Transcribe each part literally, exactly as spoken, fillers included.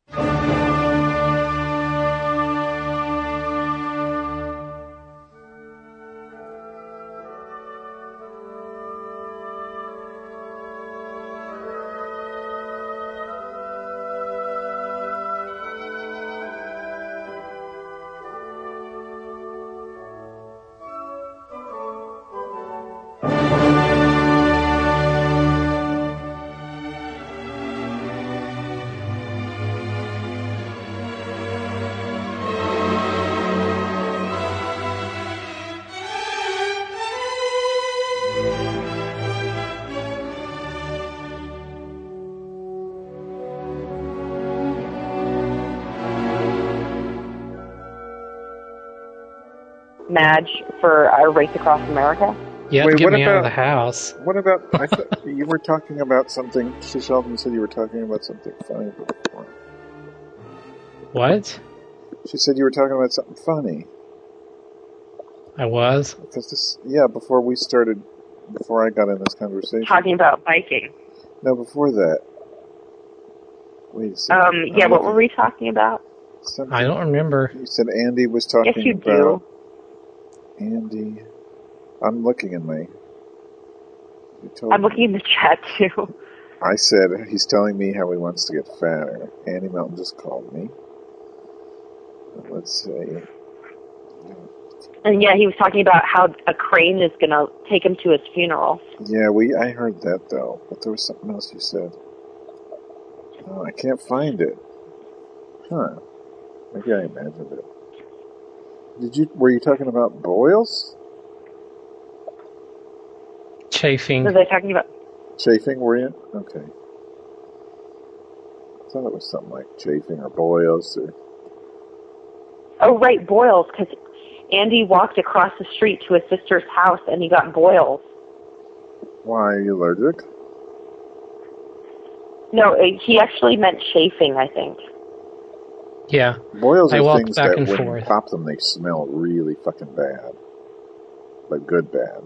Madge for our Race Across America. Yeah, Wait, get what me about, out of the house. What about, I thought you were talking about something, Sheldon said you were talking about something funny before. What? She said you were talking about something funny. I was? Because this, yeah, before we started, before I got in this conversation. Talking about biking. No, before that. Wait a second. Um, yeah, I'm what looking. were we talking about? Something. I don't remember. You said Andy was talking yes, you about... do. Andy... I'm looking in my... I'm looking in the chat, too. I said, he's telling me how he wants to get fatter. Andy Melton just called me. Let's see. And yeah, he was talking about how a crane is going to take him to his funeral. Yeah, we. I heard that, though. But there was something else you said. Oh, I can't find it. Huh. Maybe I imagined it. Did you? Were you talking about boils? Chafing. Was I talking about... Chafing, were you? Okay. I thought it was something like chafing or boils or... Oh, right, boils, because Andy walked across the street to his sister's house and he got boils. Why, are you allergic? No, he actually meant chafing, I think. Yeah. Boils I are walked things back that and when forth. you pop them, they smell really fucking bad. Like good bad.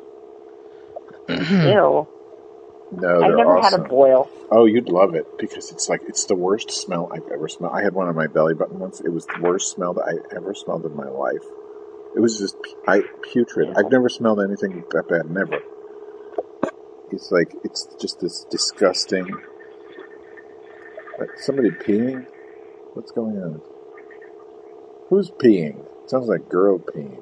Ew. No, I've they're never awesome. had a boil. Oh, you'd love it because it's like it's the worst smell I've ever smelled. I had one on my belly button once. It was the worst smell that I ever smelled in my life. It was just I, putrid. I've never smelled anything that bad. Never. It's like it's just this disgusting. Like somebody peeing. What's going on? Who's peeing? It sounds like girl peeing.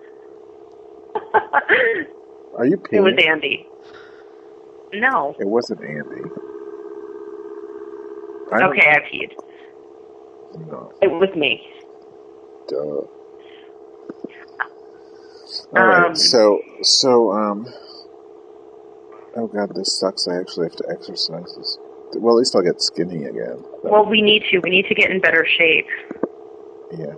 Are you peeing? It was Andy. No. It wasn't Andy. Okay, I peed. No. It was me. Duh. All right. Um, So, so, um. Oh God, this sucks. I actually have to exercise this. Well, at least I'll get skinny again. But, well, we need to. We need to get in better shape. yeah.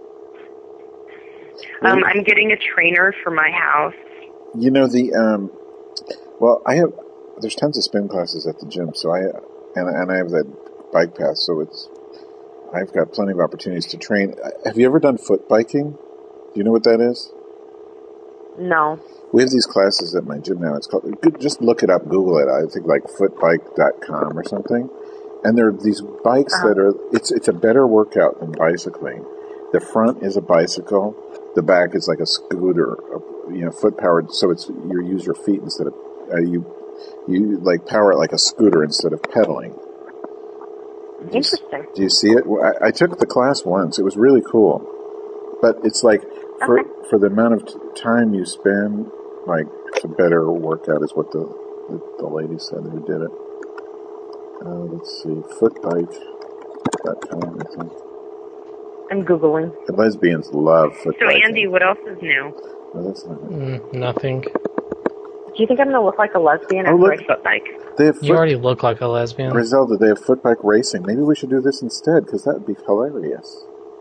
Um, I'm getting a trainer for my house. You know the um. Well, I have. There's tons of spin classes at the gym, so I and and I have that bike path, so it's. I've got plenty of opportunities to train. Have you ever done foot biking? Do you know what that is? No. We have these classes at my gym now. It's called. Just look it up, Google it. I think like footbike dot com or something. And there are these bikes uh-huh. that are. It's it's a better workout than bicycling. The front is a bicycle. The back is like a scooter, you know, foot powered. So it's you use your feet instead of uh, you you like power it like a scooter instead of pedaling. Interesting. Do you, do you see it? I, I took the class once. It was really cool, but it's like for okay. for the amount of t- time you spend, like it's a better workout is what the the, the lady said who did it. Uh, let's see, footbike dot com, I think. I'm Googling. The lesbians love foot So, biking. Andy, what else is new? No, that's not it. Mm, nothing. Do you think I'm going to look like a lesbian Oh, after look. I foot bike? They have foot- You already look like a lesbian. Griselda, they have foot bike racing. Maybe we should do this instead, because that would be hilarious.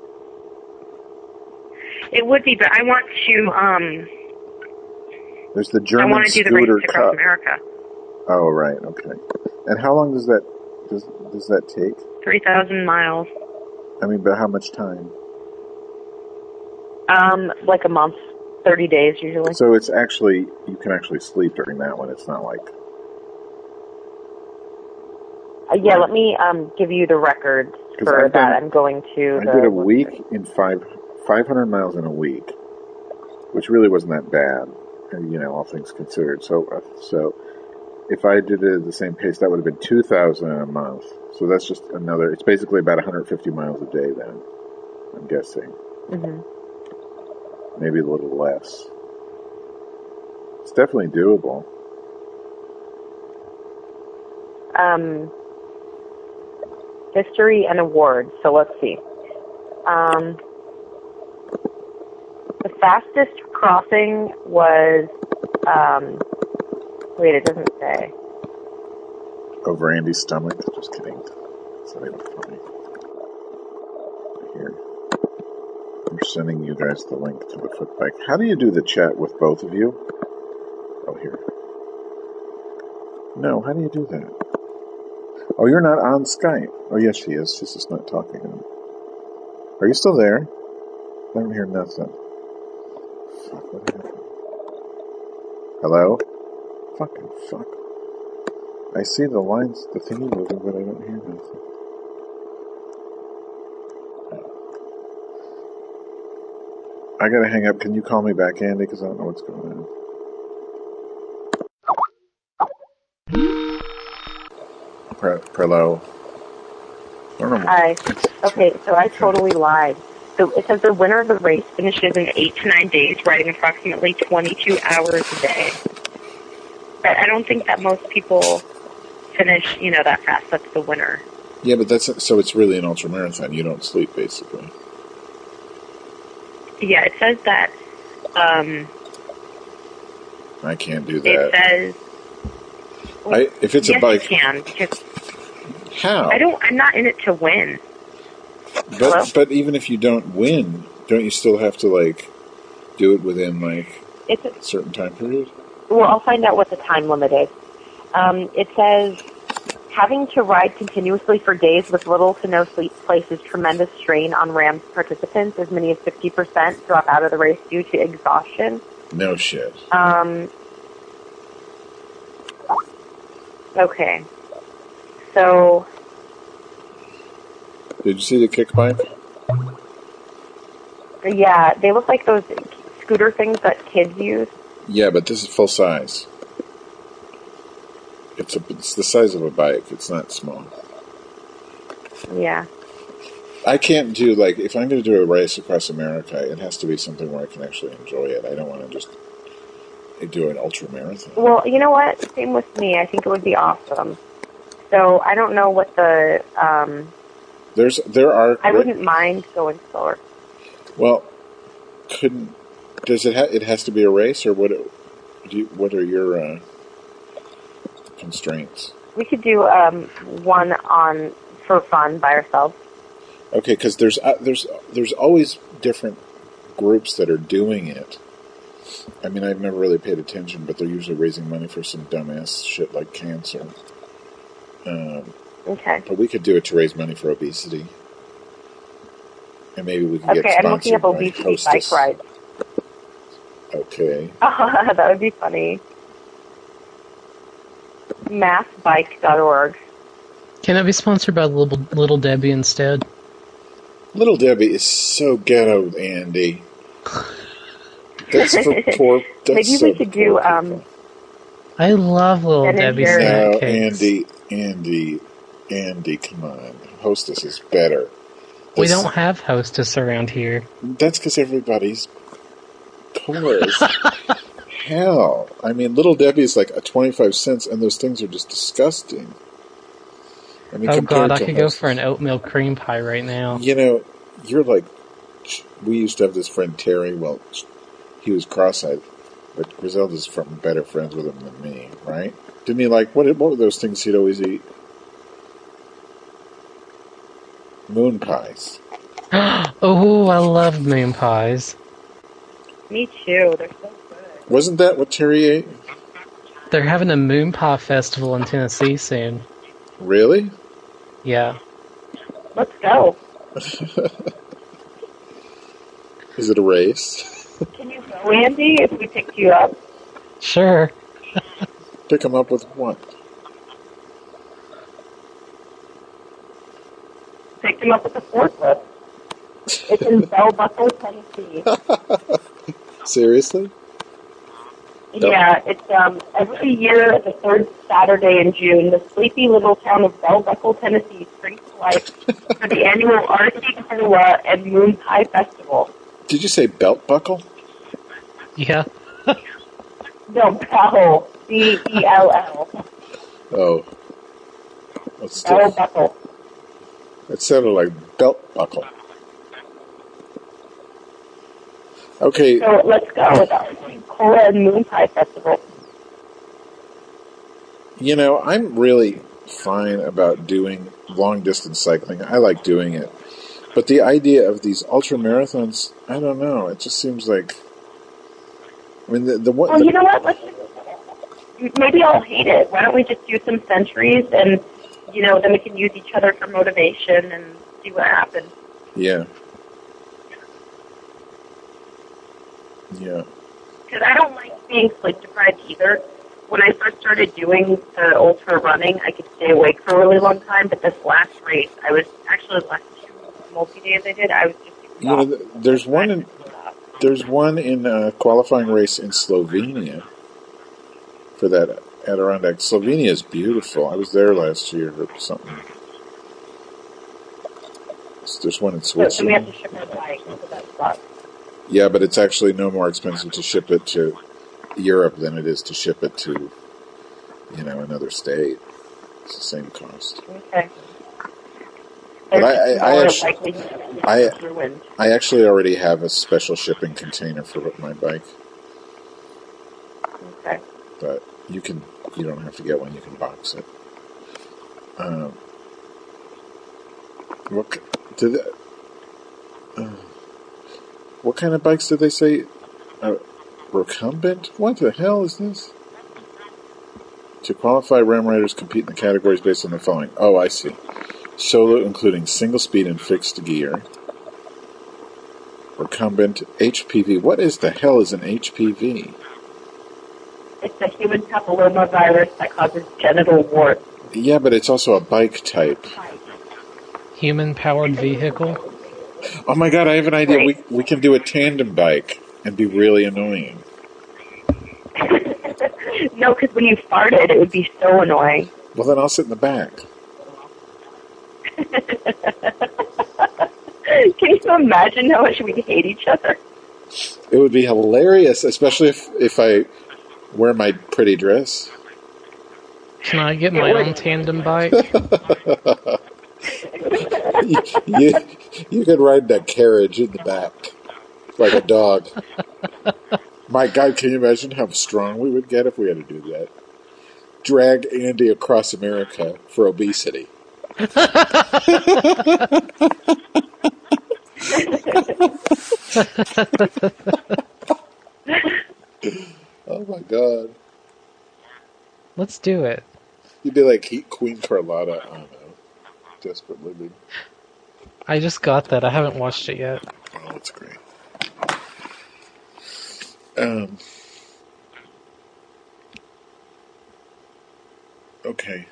It would be, but I want to, um... There's the German I want to do the Scooter Race Across Cup. America. Oh, right, okay. And how long does that does does that take? three thousand miles. I mean, but how much time? Um, like a month, thirty days usually. So it's actually, you can actually sleep during that one. It's not like... Uh, yeah, let me um give you the records. for I've that. done- I'm going to. I the did a week in five, 500 miles in a week, which really wasn't that bad, you know, all things considered. So, uh, so if I did it at the same pace, that would have been two thousand in a month. So that's just another, it's basically about one hundred fifty miles a day then, I'm guessing. Mm-hmm. Maybe a little less. It's definitely doable. Um, history and awards. So let's see. Um, the fastest crossing was, um, wait, it doesn't say. Over Andy's stomach? Just kidding. It's not even funny. Here. I'm sending you guys the link to the foot bike. How do you do the chat with both of you? Oh, here. No, how do you do that? Oh, you're not on Skype. Oh, yes, she is. She's just not talking. Are you still there? I don't hear nothing. Fuck, what happened? Hello? Fucking fuck. I see the lines, the thingy moving, but I don't hear nothing. I gotta hang up. Can you call me back, Andy? Because I don't know what's going on. Pre- Prelo. I don't know. I, okay, so I totally lied. So it says the winner of the race finishes in eight to nine days, riding approximately twenty-two hours a day. But I don't think that most people finish, you know, that fast. That's the winner. Yeah, but that's so it's really an ultramarathon. You don't sleep, basically. Yeah, it says that. Um, I can't do it that. says. Well, I if it's yes, a bike, you can, because how? I don't. I'm not in it to win. But Hello? but even if you don't win, don't you still have to like do it within like It's a, a certain time period? well, I'll find out what the time limit is. Um, it says having to ride continuously for days with little to no sleep places tremendous strain on RAM's participants. As many as fifty percent drop out of the race due to exhaustion. No shit. Um, okay. So, Did you see the kick bike? yeah, they look like those scooter things that kids use. Yeah, but this is full size. It's a it's the size of a bike. It's not small. Yeah. I can't do like if I'm going to do a race across America, it has to be something where I can actually enjoy it. I don't want to just do an ultra marathon. Well, you know what? Same with me. I think it would be awesome. So I don't know what the. Um, There's there are. I wouldn't mind going slower. Well, couldn't does it? Ha- it has to be a race, or what? Do you, what are your uh, constraints? We could do um, one on for fun by ourselves. Okay, because there's uh, there's there's always different groups that are doing it. I mean, I've never really paid attention, but they're usually raising money for some dumbass shit like cancer. Um, Okay. but we could do it to raise money for obesity, and maybe we can Okay, get I'm looking sponsored up by obesity Hostess. bike rides. Okay. That would be funny. mass bike dot org. Can it be sponsored by Little, Little Debbie instead? Little Debbie is so ghetto, Andy. That's for poor. That's Maybe so we could poor do. people. Um, I love Little Ben and Debbie Jerry's. snack No, cakes. Andy, Andy, Andy, come on. Hostess is better. We This- don't have Hostess around here. That's because everybody's poor as hell. I mean, Little Debbie is like a twenty-five cents, and those things are just disgusting. I mean, Oh compared god, I to could go Hostess. for an oatmeal cream pie right now. You know, you're like, we used to have this friend Terry. Well, he was cross-eyed, but Griselda's from better friends with him than me, right? Didn't he like what? What were those things he'd always eat? Moon pies. Oh, I love moon pies. me too. They're so good. Wasn't that what Terry ate? They're having a moon pie festival in Tennessee soon. Really? Yeah. Let's go. Is it a race? Can you go, Andy, if we picked you up? Sure. Pick him up with what? picked him up with a forklift. It's in Bell Buckle, Tennessee. Seriously? Yeah, it's um every year the third Saturday in June, the sleepy little town of Bell Buckle, Tennessee springs to life for the annual R C Cola and Moon Pie Festival. Did you say belt buckle? Yeah. No, Bell, B E L L. Oh. That's Bell still, Buckle. it sounded like belt buckle. Okay. So let's go with R C Cola and Moon Pie Festival. You know, I'm really fine about doing long distance cycling. I like doing it. But the idea of these ultra marathons, I don't know. It just seems like, I mean, the, the one. Well, the, you know what? Let's maybe I'll hate it. Why don't we just do some centuries and, you know, then we can use each other for motivation and see what happens. Yeah. Yeah. Because I don't like being sleep deprived either. When I first started doing the ultra running, I could stay awake for a really long time, but this last race, I was actually the last two multi-days I did, I was just You know, th- there's one in, there's one in a qualifying race in Slovenia for that Adirondack. Slovenia is beautiful. I was there last year or something. There's one in So, so we have Switzerland. to ship our bike to that spot. Yeah, but it's actually no more expensive to ship it to Europe than it is to ship it to, you know, another state. It's the same cost. Okay. But I, I, I, More actually, likely to I, be ruined. I actually already have a special shipping container for my bike. Okay. But you can, you don't have to get one. You can box it. Um, what c- did? They, uh, what kind of bikes did they say? Uh, recumbent? What the hell is this? To qualify, Ram Riders compete in the categories based on the following. Oh, I see. Solo, including single speed and fixed gear. Recumbent, H P V. What is the hell is an H P V? It's a human papillomavirus that causes genital warts. Yeah, but it's also a bike type. Human-powered vehicle. Oh my god, I have an idea. We Right. we can do a tandem bike and be really annoying. No, because when you farted, it would be so annoying. Well, then I'll sit in the back. Can you imagine how much we'd hate each other? It would be hilarious, especially if, if I wear my pretty dress. Can I get my own tandem bike? you, you, you could ride that carriage in the back like a dog. My God, can you imagine how strong we would get if we had to do that? Drag Andy across America for obesity. Oh my God. Let's do it. You'd be like he, Queen Carlotta. I don't know. Desperate Living. I just got that. I haven't watched it yet. Oh, that's great. Um. Okay.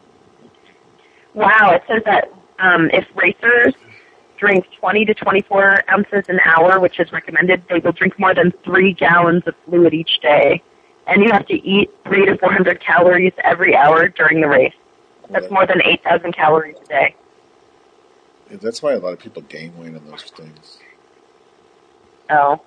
Wow, it says that um, if racers drink twenty to twenty-four ounces an hour, which is recommended, they will drink more than three gallons of fluid each day. And you have to eat three to four hundred calories every hour during the race. That's Yeah. more than eight thousand calories a day. That's why a lot of people gain weight on those things. Oh.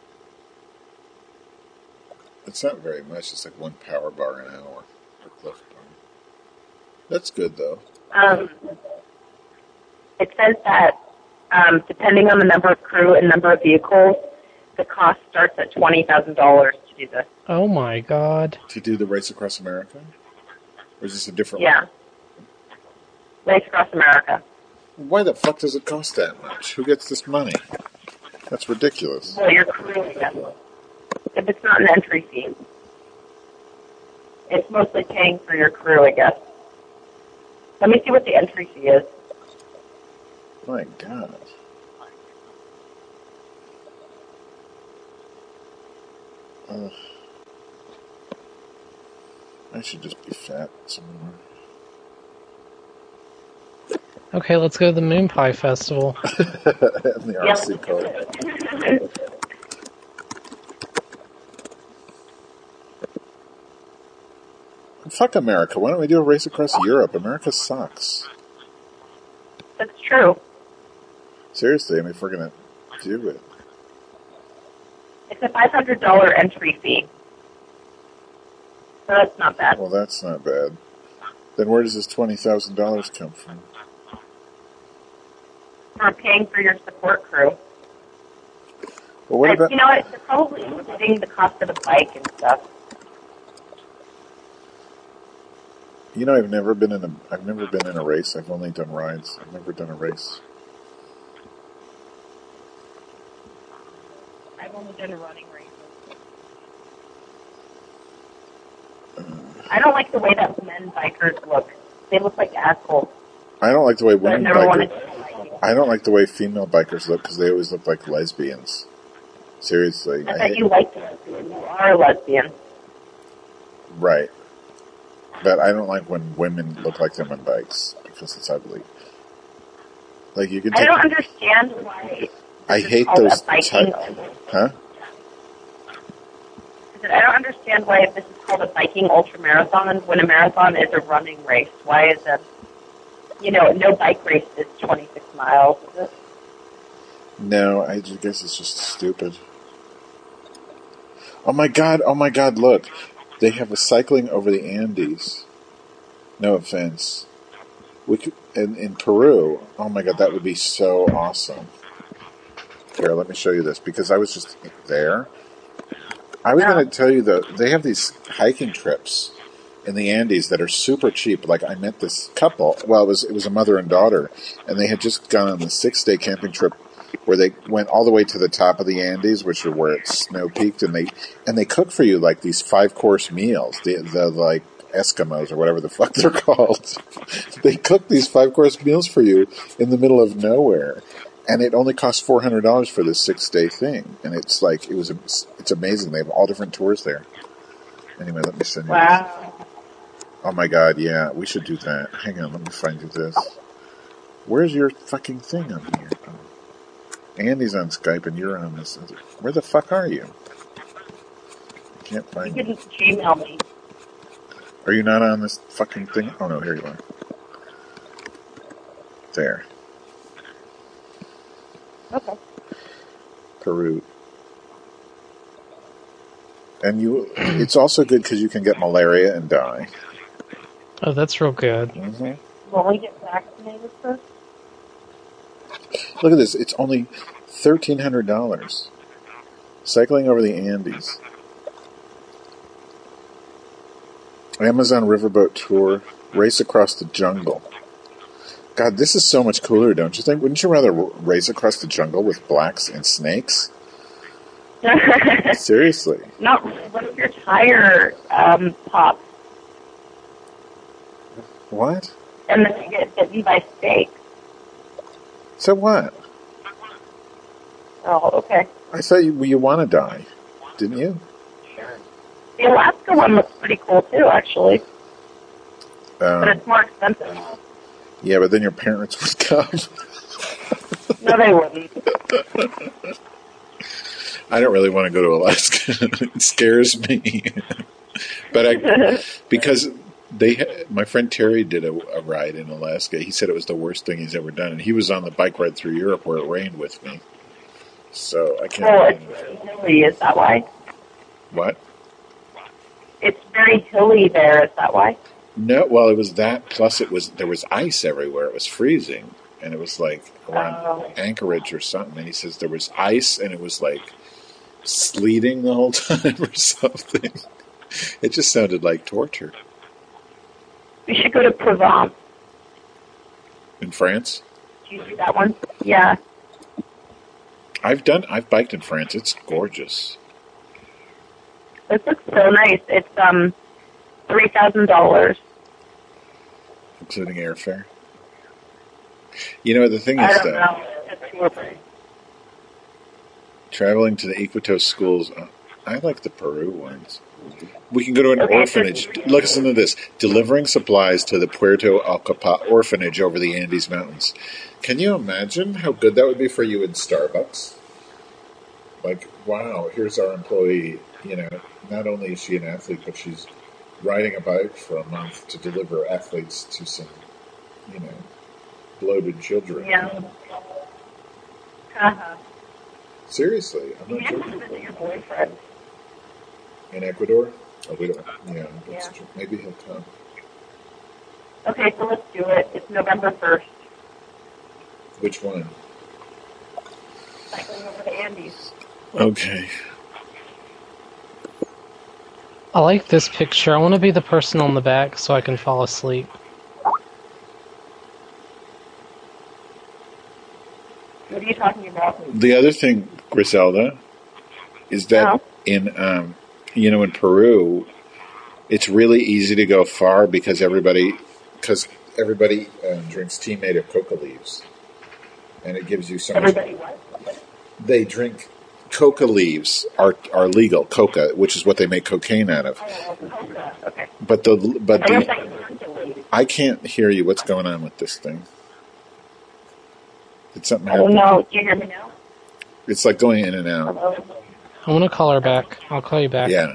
It's not very much. It's like one power bar an hour. Or Cliff bar. That's good, though. Um, it says that um, depending on the number of crew and number of vehicles, the cost starts at twenty thousand dollars to do this. Oh my god. To do the Race Across America? Or is this a different Yeah. Race Across America. one? Why the fuck does it cost that much? Who gets this money? That's ridiculous. Well, your crew, I guess. If it's not an entry fee. It's mostly paying for your crew, I guess. Let me see what the entry fee is. My God. Ugh. I should just be fat somewhere. Okay, let's go to the Moon Pie Festival. And the R C code. Fuck America. Why don't we do a race across Europe? America sucks. That's true. Seriously, I mean, if we're going to do it. It's a five hundred dollars entry fee. So that's not bad. Well, that's not bad. Then where does this twenty thousand dollars come from? For paying for your support crew. Well, what And, about... you know what? They're probably including the cost of the bike and stuff. You know, I've never been in a I've never been in a race. I've only done rides. I've never done a race. I've only done running races. I don't like the way that men bikers look. They look like assholes. I don't like the way So I women never wanted bikers. to do I don't like the way female bikers look because they always look like lesbians. Seriously, I I thought hate, you liked lesbian. You are a lesbian. right. But I don't like when women look like them on bikes because it's ugly. Like you can I take. don't understand why. I this is hate called those a biking. type- Huh? I said, I don't understand why this is called a biking ultramarathon when a marathon is a running race. Why is a, you know, no bike race is twenty-six miles? Is it? No, I just guess it's just stupid. Oh my god! Oh my god! Look, they have a cycling over the Andes. No offense. We could, in, in Peru. Oh my god, that would be so awesome. Here, let me show you this because I was just there. I was Yeah. going to tell you that they have these hiking trips in the Andes that are super cheap. Like I met this couple. Well, it was it was a mother and daughter, and they had just gone on a six day camping trip where they went all the way to the top of the Andes, which are where it's snow peaked, and they and they cook for you like these five course meals. The the like Eskimos or whatever the fuck they're called. They cook these five course meals for you in the middle of nowhere. And it only costs four hundred dollars for this six day thing, and it's like it was. It's amazing. They have all different tours there. Anyway, let me send you. Wow. This. Oh my god, yeah, we should do that. Hang on, let me find you this. Where's your fucking thing on here? Oh. Andy's on Skype, and you're on this. Where the fuck are you? I can't You find can you. Gmail me. Are you not on this fucking thing? Oh no, here you are. There. Okay. Peru. And you, it's also good because you can get malaria and die. Oh, that's real good. Mm-hmm. Will we get vaccinated first? Look at this. It's only thirteen hundred dollars. Cycling over the Andes. Amazon Riverboat Tour. Race across the jungle. God, this is so much cooler, don't you think? Wouldn't you rather r- race across the jungle with blacks and snakes? Seriously. Not really. What if your tire um, pops What? and then you get bitten by snakes? So what? Oh, okay. I thought you, you want to die, didn't you? Sure. The Alaska one looks pretty cool too, actually, but Um, it's more expensive. yeah, but then your parents would come. No, they wouldn't. I don't really want to go to Alaska. It scares me. But I, because they, ha- my friend Terry did a, a ride in Alaska. He said it was the worst thing he's ever done, and he was on the bike ride through Europe where it rained with me. So I can't. Oh, it's very hilly. Is that why? What? It's very hilly there. Is that why? No, well, it was that. Plus, it was there was ice everywhere. It was freezing, and it was like around Oh. Anchorage or something. And he says there was ice, and it was like sleeting the whole time or something. It just sounded like torture. We should go to Provence. In France, Do you do that one? Yeah. I've done. I've biked in France. It's gorgeous. This looks so nice. It's um three thousand dollars. Including airfare. You know, the thing I is don't that know. It's tour price. traveling to the Equitos schools, uh, I like the Peru ones. We can go to an Okay, orphanage. so- Listen to this. Delivering supplies to the Puerto Alcapa orphanage over the Andes Mountains. Can you imagine how good that would be for you in Starbucks? Like, wow, here's our employee. You know, not only is she an athlete, but she's riding a bike for a month to deliver athletes to some, you know, bloated children. Yeah. Uh-huh. Seriously, I'm You not have to joking. visit your boyfriend. In Ecuador? Oh, we don't. Yeah, that's Yeah. true. Maybe he'll come. Okay, so let's do it. It's November first. Which one? Cycling over the Andes. Okay. I like this picture. I want to be the person on the back so I can fall asleep. What are you talking about? The other thing, Griselda, is that Uh-huh. in um, you know, in Peru, it's really easy to go far because everybody because everybody um, drinks tea made of coca leaves, and it gives you so much. Everybody what? They drink coca leaves are are legal coca, which is what they make cocaine out of. Oh, coca. Okay. But the but I was the like, percolate. I can't hear you. What's going on with this thing? Did something I don't happen? know. Can you hear me now? It's like going in and out. Hello? I want to call her back. I'll call you back. Yeah.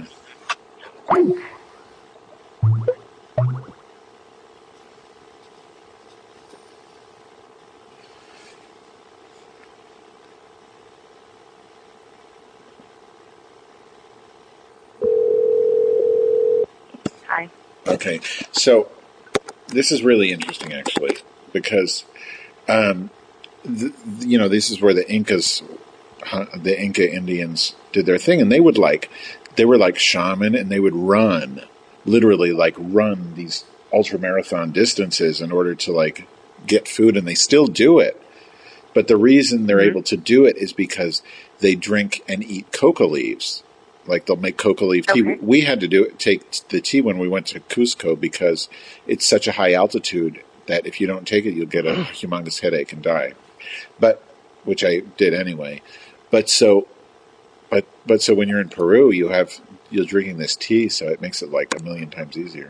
Hi. Okay. So this is really interesting, actually, because um, th- you know this is where the Incas, huh, the Inca Indians, did their thing, and they would like they were like shaman, and they would run, literally like run these ultra marathon distances in order to like get food, and they still do it. But the reason they're Mhm. able to do it is because they drink and eat coca leaves. Like they'll make coca leaf tea. Okay. We had to do it, take the tea when we went to Cusco because it's such a high altitude that if you don't take it, you'll get a humongous headache and die. But which I did anyway. But so, but but so when you're in Peru, you have you're drinking this tea, so it makes it like a million times easier.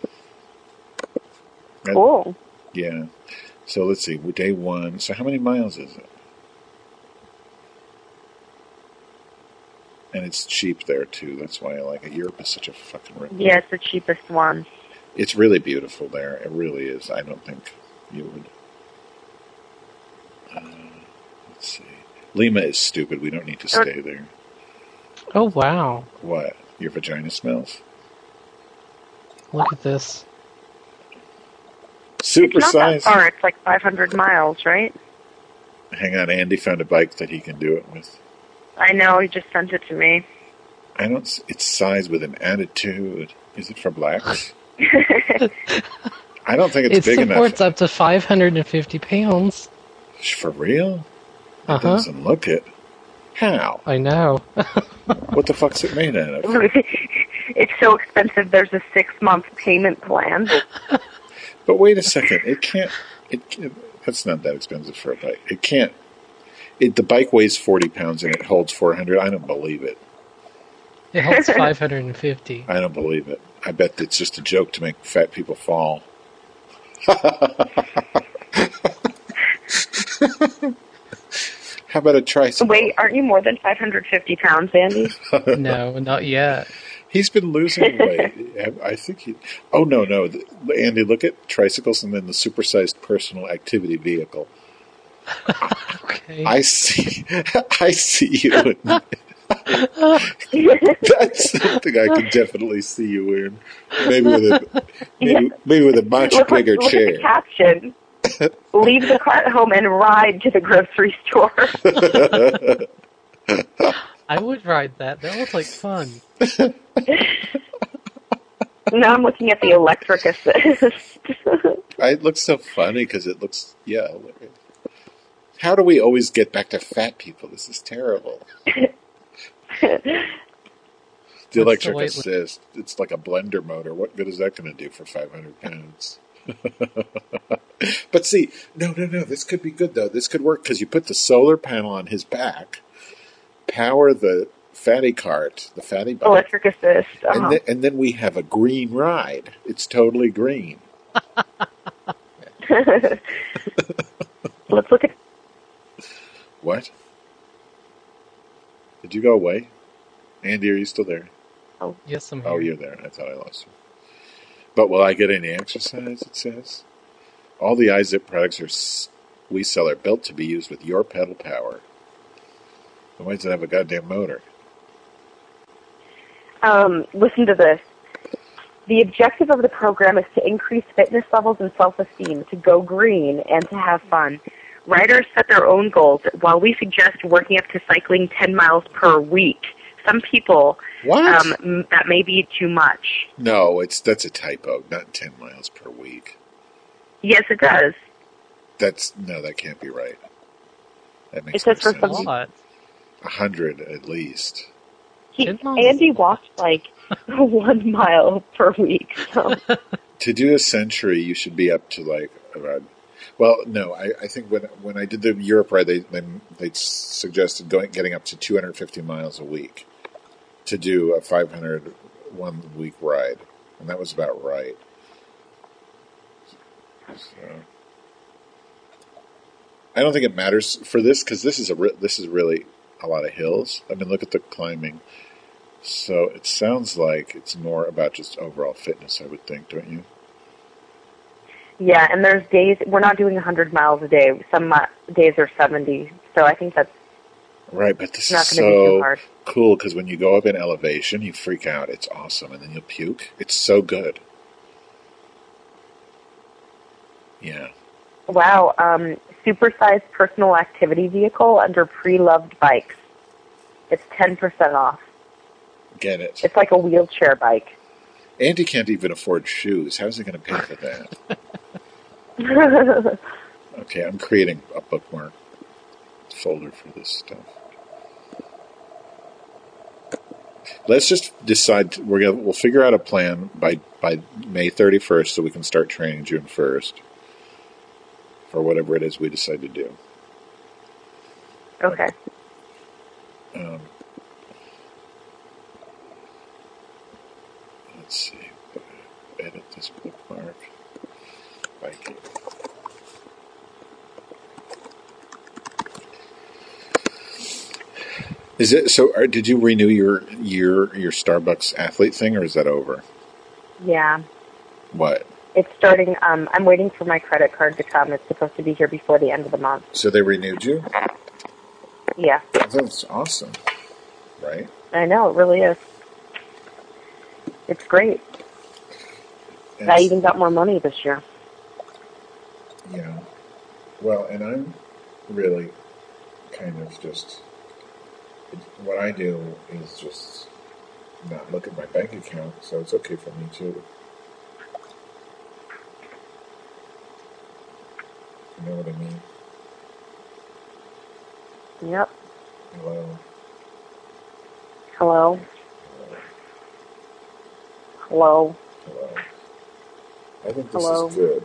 And- Cool. Yeah. So let's see. Day one. So how many miles is it? And it's cheap there too. That's why I like it. Europe is such a fucking rip. Yeah, it's the cheapest one. It's really beautiful there. It really is. I don't think you would. Uh, let's see. Lima is stupid. We don't need to stay there. Oh, wow. What? Your vagina smells? Look at this. Super It's not that size. far. It's like five hundred miles, right? Hang on. Andy found a bike that he can do it with. I know. He just sent it to me. I don't. s- It's size with an attitude. Is it for blacks? I don't think it's It big supports enough. up to five hundred fifty pounds. For real? It Uh-huh. doesn't look it. How? I know. What the fuck's it made out of? It's so expensive. There's a six-month payment plan. But wait a second. It can't. It can't, that's not that expensive for a bike. It can't. It, the bike weighs forty pounds and it holds four hundred. I don't believe it. It holds five hundred fifty. I don't believe it. I bet it's just a joke to make fat people fall. How about a tricycle? Wait, aren't you more than five hundred fifty pounds, Andy? No, not yet. He's been losing weight. I think he. Oh no, no, Andy, look at tricycles and then the supersized personal activity vehicle. Okay. I see. I see you. In, that's something I can definitely see you in. Maybe with a maybe, maybe with a much look, bigger look chair. at the caption. Leave the car at home and ride to the grocery store. I would ride that. That looks like fun. Now I'm looking at the electric assist. It looks so funny because it looks, yeah. How do we always get back to fat people? This is terrible. The electric weight assist, it's like a blender motor. What good is that going to do for five hundred pounds? But see, no, no, no, this could be good though. This could work because you put the solar panel on his back, power the fatty cart, the fatty bike. Electric assist. Uh-huh. And, then, and then we have a green ride. It's totally green. Let's look at... What? Did you go away? Andy, are you still there? Oh, Yes, I'm here. Oh, you're there. I thought I lost you. But will I get any exercise, it says? All the iZip products are s- we sell are built to be used with your pedal power. Then why does it have a goddamn motor? Um, listen to this. The objective of the program is to increase fitness levels and self-esteem, to go green, and to have fun. Riders set their own goals, while we suggest working up to cycling ten miles per week. Some people, What? um, m- that may be too much. No, it's that's a typo. Not ten miles per week. Yes, it does. That's no, that can't be right. That makes It says no for sense. some- What? A hundred at least. He, Ten miles. Andy walks like one mile per week. So. To do a century, you should be up to like around. Well, no, I, I think when when I did the Europe ride, they they, they suggested going getting up to two hundred fifty miles a week to do a five hundred one week ride, and that was about right. So, I don't think it matters for this because this is a re- this is really a lot of hills. I mean, look at the climbing. So it sounds like it's more about just overall fitness, I would think, don't you? Yeah, and there's days, we're not doing one hundred miles a day. Some uh, days are seventy. So I think that's Right, but this not is going to be too so hard. cool because when you go up in elevation, you freak out. It's awesome, and then you'll puke. It's so good. Yeah. Wow, um, supersized personal activity vehicle under pre-loved bikes. It's ten percent off. Get it. It's like a wheelchair bike. Andy can't even afford shoes. How's he going to pay for that? Okay, I'm creating a bookmark folder for this stuff. Let's just decide. We're gonna we'll figure out a plan by by May thirty-first, so we can start training June first for whatever it is we decide to do. Okay. Um, let's see. Edit this bookmark. Biking. Is it so? Are, did you renew your your your Starbucks athlete thing, or is that over? Yeah. What? It's starting, um, I'm waiting for my credit card to come. It's supposed to be here before the end of the month. So they renewed you? Yeah. That's awesome, right? I know, it really is. It's great. And I even got more money this year. Yeah. Well, and I'm really kind of just, what I do is just not look at my bank account, so it's okay for me too. You know what I mean? Yep. Hello. Hello. Hello. Hello. I think this Hello. is good.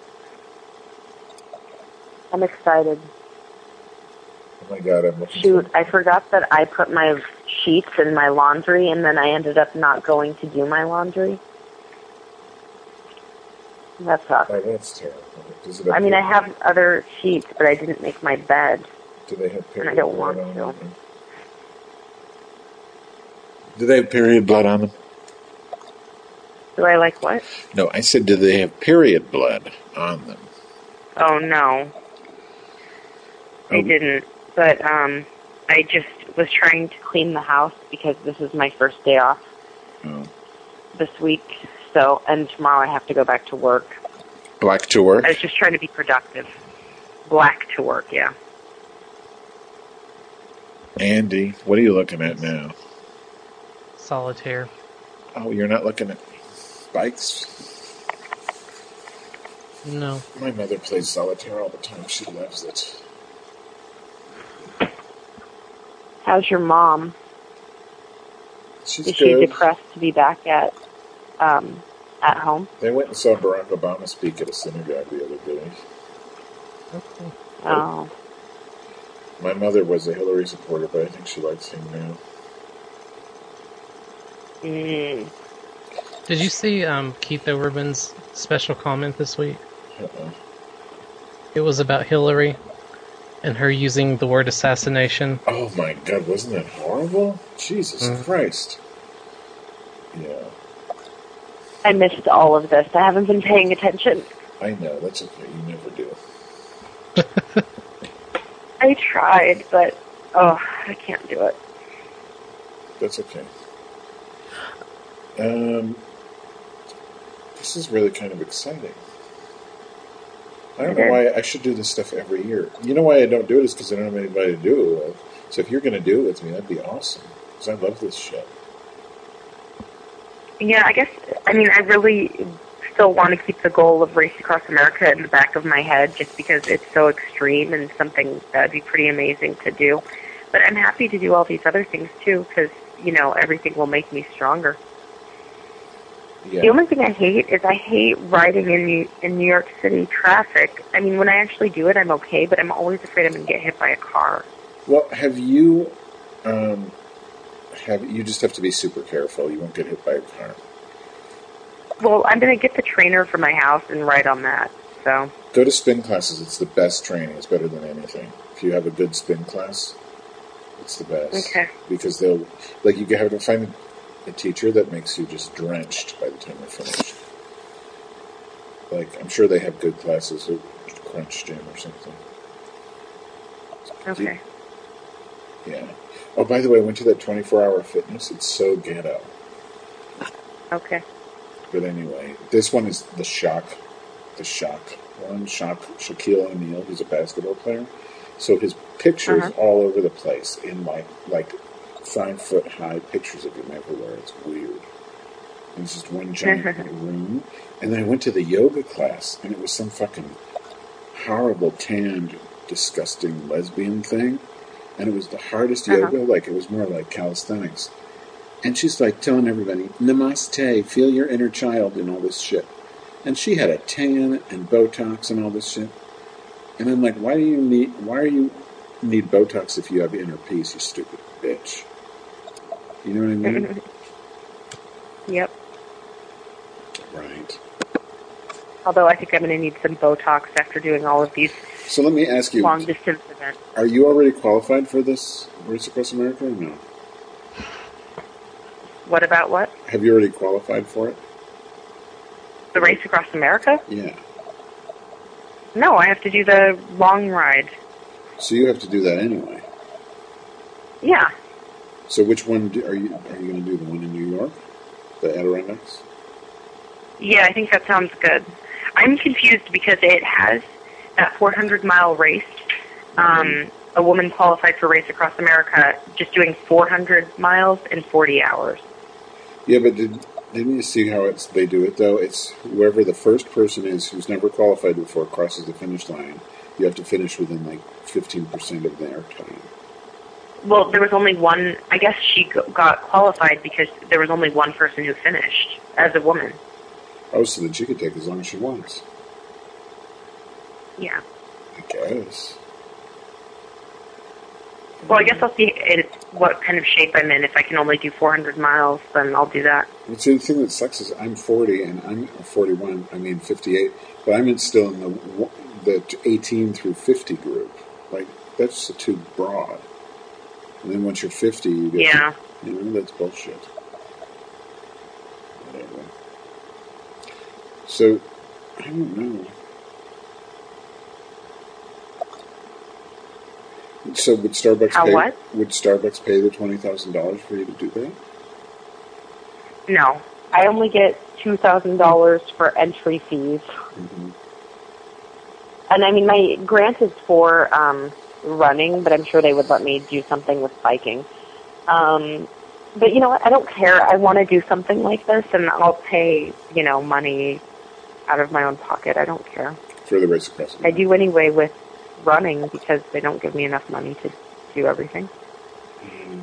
I'm excited. Oh my god, I'm looking Shoot, for- I forgot that I put my sheets in my laundry, and then I ended up not going to do my laundry. That sucks. Oh, that's terrible. Does it I mean, I have other sheets, but I didn't make my bed. Do they have period I don't blood want on to. them? Do they have period blood on them? Do I like what? No, I said, do they have period blood on them? Oh, no. I Oh. didn't. But um, I just was trying to clean the house because this is my first day off Oh. this week. So, and tomorrow I have to go back to work. Black to work? I was just trying to be productive. Black to work, yeah. Andy, what are you looking at now? Solitaire. Oh, you're not looking at bikes? No. My mother plays solitaire all the time. She loves it. How's your mom? She's Is she good. depressed to be back at um, at home? They went and saw Barack Obama speak at a synagogue the other day. Okay. Oh, My mother was a Hillary supporter, but I think she likes him now. Mm. Did you see um, Keith Olbermann's special comment this week? Uh-uh. It was about Hillary and her using the word assassination. Oh my God, wasn't that horrible? Jesus Mm. Christ. Yeah, I missed all of this. I haven't been paying attention. I know. That's okay. You never do. I tried, but oh, I can't do it. That's okay. Um, this is really kind of exciting. I don't know why I should do this stuff every year. You know why I don't do it is because I don't have anybody to do it with. So if you're going to do it with me, that'd be awesome. Because I love this shit. Yeah, I guess, I mean, I really still want to keep the goal of Race Across America in the back of my head just because it's so extreme and something that would be pretty amazing to do. But I'm happy to do all these other things too because, you know, everything will make me stronger. Yeah. The only thing I hate is I hate riding in New, in New York City traffic. I mean, when I actually do it, I'm okay, but I'm always afraid I'm going to get hit by a car. Well, have you, um, have you just have to be super careful. You won't get hit by a car. Well, I'm going to get the trainer for my house and ride on that, so. Go to spin classes. It's the best training. It's better than anything. If you have a good spin class, it's the best. Okay. Because they'll, like, you have to find a teacher that makes you just drenched by the time you're finished. Like, I'm sure they have good classes at Crunch Gym or something. Okay. Yeah. Oh, by the way, I went to that twenty-four hour fitness. It's so ghetto. Okay. But anyway, this one is the Shock. The Shock one. Shock, Shaquille O'Neal. He's a basketball player. So his pictures Uh-huh. all over the place in like, like five foot high pictures of him everywhere. It's weird. And it's just one giant room. And then I went to the yoga class, and it was some fucking horrible, tanned, disgusting lesbian thing. And it was the hardest Uh-huh. yoga. Like, it was more like calisthenics. And she's like telling everybody, namaste, feel your inner child and all this shit. And she had a tan and Botox and all this shit. And I'm like, why do you need, why are you need Botox if you have inner peace, you stupid bitch? You know what I mean? Yep. Right. Although I think I'm going to need some Botox after doing all of these So let me ask you, long distance events. are you already qualified for this Race Across America or no? What about what? Have you already qualified for it? The Race Across America? Yeah. No, I have to do the long ride. So you have to do that anyway. Yeah. So which one do, are you are you going to do? The one in New York? The Adirondacks? Yeah, I think that sounds good. I'm confused because it has that four hundred mile race. Um, a woman qualified for Race Across America just doing four hundred miles in forty hours. Yeah, but did, didn't you see how it's they do it, though? It's whoever the first person is who's never qualified before crosses the finish line, you have to finish within, like, fifteen percent of their time. Well, there was only one, I guess she g- got qualified because there was only one person who finished as a woman. Oh, so then she could take as long as she wants. Yeah. I guess. Well, I guess I'll see it, what kind of shape I'm in. If I can only do four hundred miles, then I'll do that. But see, the thing that sucks is I'm forty and I'm forty-one, I mean fifty-eight, but I'm in still in the the eighteen through fifty group. Like, that's too broad. And then once you're fifty, you get... Yeah. You know, that's bullshit. Whatever. So, I don't know. So would Starbucks How pay... what? Would Starbucks pay the twenty thousand dollars for you to do that? No. I only get two thousand dollars for entry fees. Mm-hmm. And I mean, my grant is for um, running, but I'm sure they would let me do something with biking. Um, but you know what? I don't care. I want to do something like this, and I'll pay, you know, money out of my own pocket. I don't care. For the Race Across I America. do anyway with running because they don't give me enough money to do everything. Mm.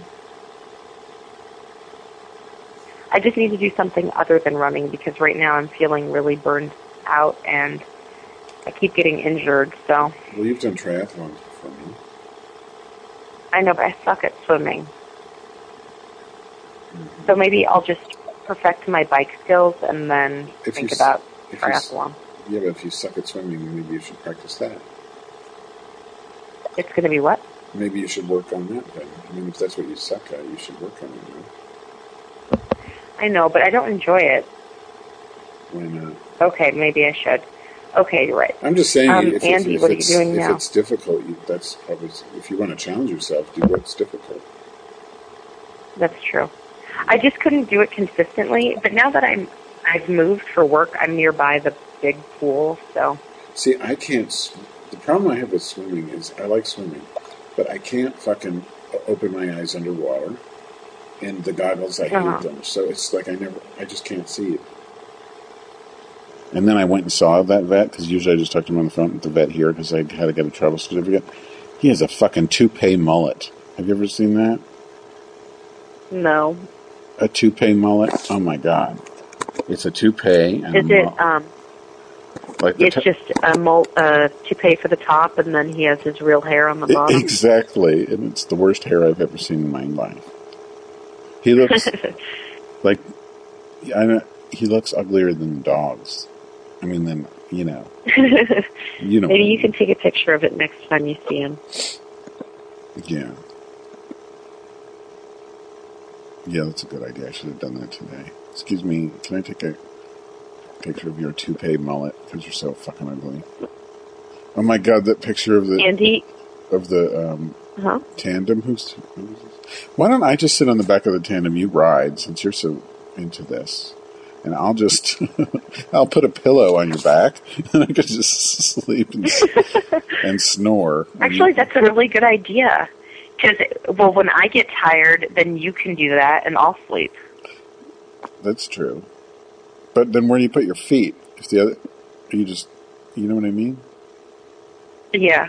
I just need to do something other than running because right now I'm feeling really burned out and I keep getting injured, so. Well, you've done triathlons before, me. I know, but I suck at swimming. Mm-hmm. So maybe I'll just perfect my bike skills and then if think you, about if triathlon. You, yeah, but if you suck at swimming, maybe you should practice that. It's going to be what? Maybe you should work on that then. I mean, if that's what you suck at, you should work on it. You know? I know, but I don't enjoy it. Why not? Okay, maybe I should. Okay, you're right. I'm just saying, um, if, Andy, if, if what are it's, you doing if now? it's difficult, you, that's probably, if you want to challenge yourself, do what's difficult. That's true. I just couldn't do it consistently, but now that I'm, I've moved for work, I'm nearby the big pool, so. See, I can't, the problem I have with swimming is, I like swimming, but I can't fucking open my eyes underwater, and the goggles, I uh-huh. hate them, so it's like I never, I just can't see it. And then I went and saw that vet, because usually I just talk to him on the phone with the vet here, because I had to get a travel certificate. He has a fucking toupee mullet. Have you ever seen that? No. A toupee mullet? Oh my god. It's a toupee. And Is a it, um, like it's t- just a mul- uh, toupee for the top, and then he has his real hair on the bottom? Exactly. And it's the worst hair I've ever seen in my life. He looks like, I don't, he looks uglier than dogs. I mean, then, you know. you know. Maybe you can take a picture of it next time you see him. Yeah. Yeah, that's a good idea. I should have done that today. Excuse me, can I take a picture of your toupee mullet? Because you're so fucking ugly. Oh my god, that picture of the... Andy? Of the um, uh-huh. tandem? Who's, who's this? Why don't I just sit on the back of the tandem, you ride, since you're so into this. And I'll just, I'll put a pillow on your back, and I could just sleep and, and snore. Actually, that's a really good idea. Because, well, when I get tired, then you can do that, and I'll sleep. That's true. But then where do you put your feet? If the other, you just, you know what I mean? Yeah.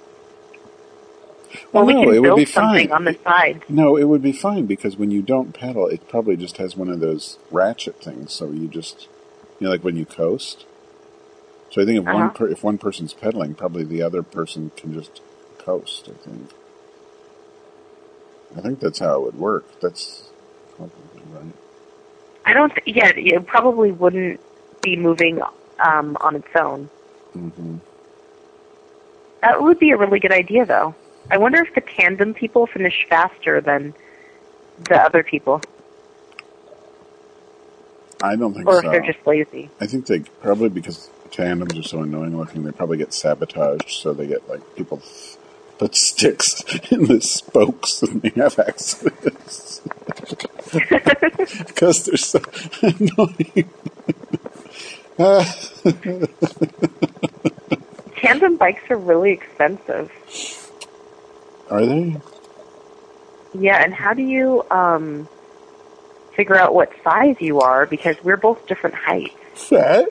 Well, well no, we can it build would be something fine. on the side. No, it would be fine, because when you don't pedal, it probably just has one of those ratchet things, so you just, you know, like when you coast. So I think if uh-huh. one per, if one person's pedaling, probably the other person can just coast, I think. I think that's how it would work. That's probably right. I don't, th- yeah, it probably wouldn't be moving um, on its own. Mm-hmm. That would be a really good idea, though. I wonder if the tandem people finish faster than the other people. I don't think or so. Or if they're just lazy. I think they, probably because tandems are so annoying looking, they probably get sabotaged, so they get, like, people f- put sticks in the spokes and they have accidents. Because they're so annoying. Tandem bikes are really expensive. Are they? Yeah, and how do you um, figure out what size you are? Because we're both different heights. Fat?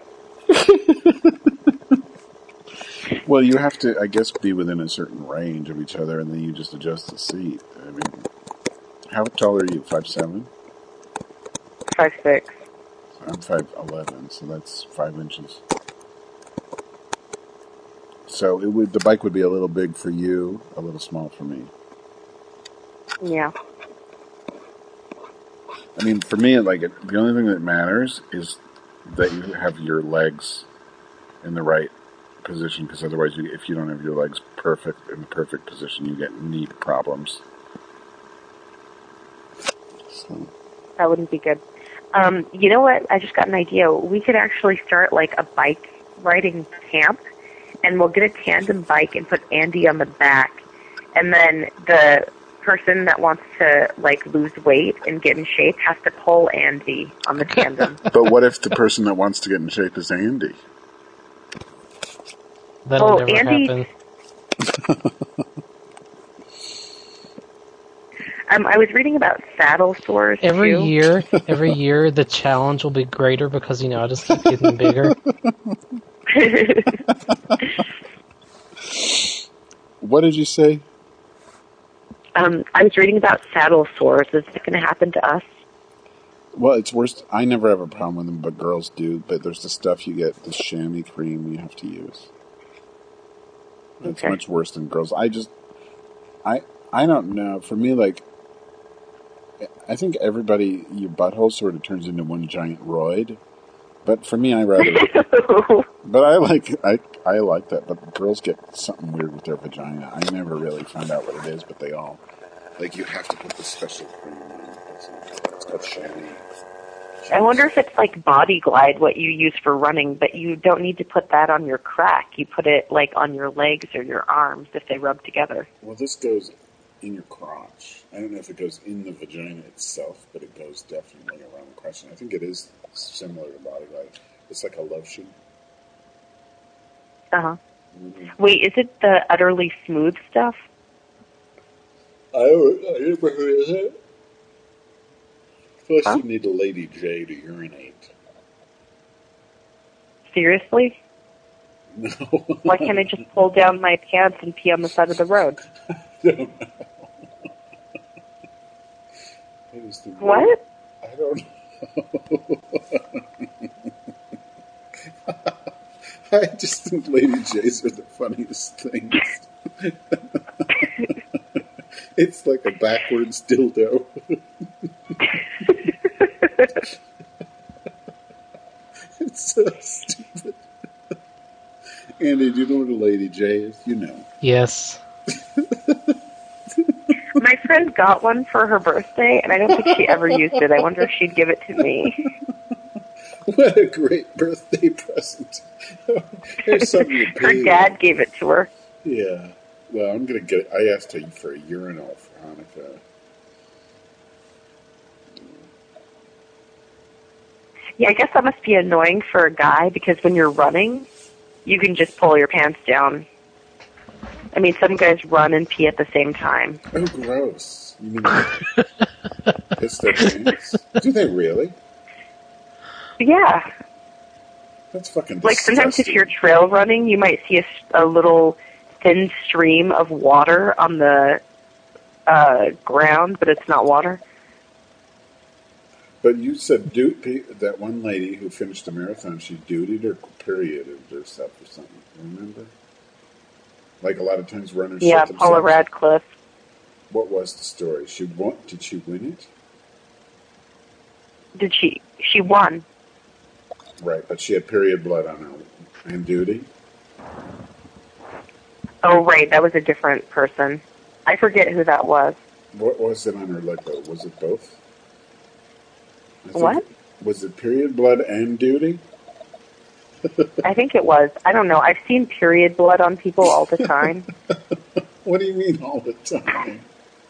Well, you have to, I guess, be within a certain range of each other, and then you just adjust the seat. I mean, how tall are you? Five seven? Five six. I'm five eleven, so that's five inches. So it would the bike would be a little big for you, a little small for me. Yeah. I mean, for me, like it, the only thing that matters is that you have your legs in the right position, because otherwise, you, if you don't have your legs perfect in the perfect position, you get knee problems. So. That wouldn't be good. Um, you know what? I just got an idea. We could actually start like a bike riding camp, and we'll get a tandem bike and put Andy on the back, and then the person that wants to like lose weight and get in shape has to pull Andy on the tandem. But what if the person that wants to get in shape is Andy? That'll oh, never Andy. happen. um, I was reading about saddle sores Every too. year, every year, the challenge will be greater because, you know, I just keep getting bigger. What did you say? Um, I was reading about saddle sores. Is it going to happen to us? Well, it's worse. I never have a problem with them, but girls do. But there's the stuff you get, the chamois cream you have to use. It's okay. much worse than girls. I just, I, I don't know. For me, like, I think everybody, your butthole sort of turns into one giant roid. But for me, I rather. But I like I I like that. But girls get something weird with their vagina. I never really found out what it is, but they all like you have to put this special cream on. It's called chamois. I wonder if it's like Body Glide, what you use for running, but you don't need to put that on your crack. You put it like on your legs or your arms if they rub together. Well, this goes in your crotch. I don't know if it goes in the vagina itself, but it goes definitely around the crotch. And I think it is similar to Body Glide. It's like a lotion. Uh-huh. Mm-hmm. Wait, is it the utterly smooth stuff? I don't I never heard of it. Plus, Huh? you need a Lady J to urinate. Seriously? No. Why can't I just pull down my pants and pee on the side of the road? I don't know. That is the What? I don't know. I just think Lady J's are the funniest things. It's like a backwards dildo. It's so stupid. Andy, do you know what a Lady J is? You know. Yes. My friend got one for her birthday, and I don't think she ever used it. I wonder if she'd give it to me. What a great birthday present. Here's something you pay. Her dad gave it to her. Yeah. Well, I'm going to get I asked her for a urinal for Hanukkah. Yeah, I guess that must be annoying for a guy, because when you're running, you can just pull your pants down. I mean, some guys run and pee at the same time. Oh, gross. You mean piss their pants? Do they really? Yeah. That's fucking disgusting. Like, sometimes if you're trail running, you might see a, a little thin stream of water on the uh, ground, but it's not water. But you said du- that one lady who finished the marathon, she dutied or perioded herself or something. Remember? Like a lot of times runners Yeah, shit Paula themselves. Radcliffe. What was the story? She won. Did she win it? Did she? She won. Right, but she had period blood on her and duty. Oh, right, that was a different person. I forget who that was. What was it on her leg, though? Was it both? I think- What? Was it period blood and duty? I think it was. I don't know. I've seen period blood on people all the time. What do you mean all the time?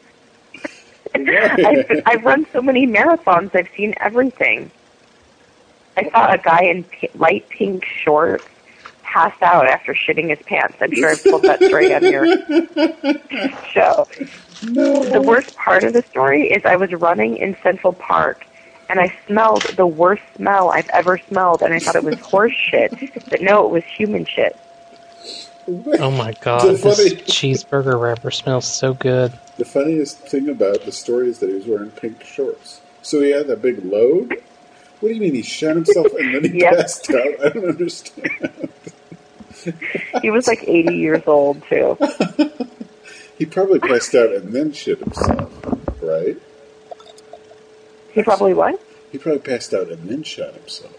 I've, I've run so many marathons, I've seen everything. I saw a guy in p- light pink shorts pass out after shitting his pants. I'm sure I've told that story on your show. No. The worst part of the story is I was running in Central Park, and I smelled the worst smell I've ever smelled, and I thought it was horse shit, but no, it was human shit. Oh my god, The this funny- cheeseburger wrapper smells so good. The funniest thing about the story is that he was wearing pink shorts. So he had that big load? What do you mean he shot himself and then he Yep. passed out? I don't understand. He was like eighty years old, too. He probably passed out and then shit himself, right? He probably what? He probably passed out and then shot himself.